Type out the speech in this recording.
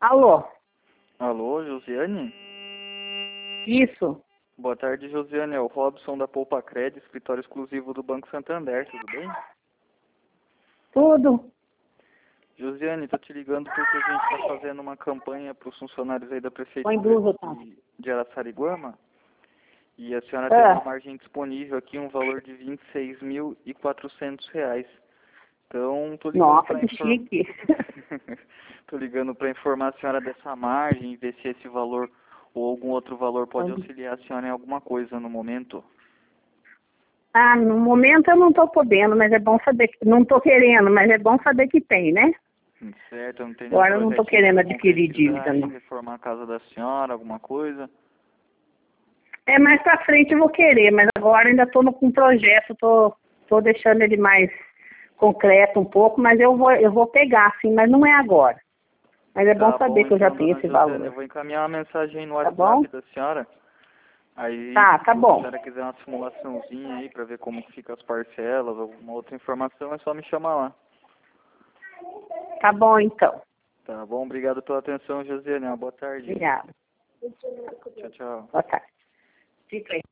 Alô? Alô, Josiane? Isso. Boa tarde, Josiane. É o Robson da Poupa Cred, escritório exclusivo do Banco Santander, tudo bem? Tudo? Josiane, tô te ligando porque a gente está fazendo uma campanha para os funcionários aí da Põe Prefeitura blusa, tá? de Araçariguama. E a senhora tem uma margem disponível aqui, um valor de R$ 26.400. Então, tô ligando Nossa, para que chique. tô ligando para informar a senhora dessa margem e ver se esse valor ou algum outro valor pode auxiliar a senhora em alguma coisa no momento. Ah, no momento eu não estou podendo, mas é bom saber que... Não estou querendo, mas é bom saber que tem, né? Certo, eu não tenho nenhum Agora eu não estou projetinho querendo para adquirir concretizar dívida, aí, não. reformar a casa da senhora, alguma coisa. É, mais pra frente eu vou querer, mas agora ainda estou com um projeto, tô deixando ele mais concreto um pouco, mas eu vou pegar, sim, mas não é agora. Mas é bom saber que eu já Então, tenho dona esse Josiane, eu valor. vou encaminhar uma mensagem aí no Tá bom? WhatsApp da senhora. Aí, Tá se a bom. senhora quiser uma simulaçãozinha aí para ver como que fica as parcelas, alguma outra informação, é só me chamar lá. Tá bom, então. Tá bom? Obrigado pela atenção, Josiane. Uma boa tarde. Obrigada. Tchau, tchau. Boa tarde. Fica aí.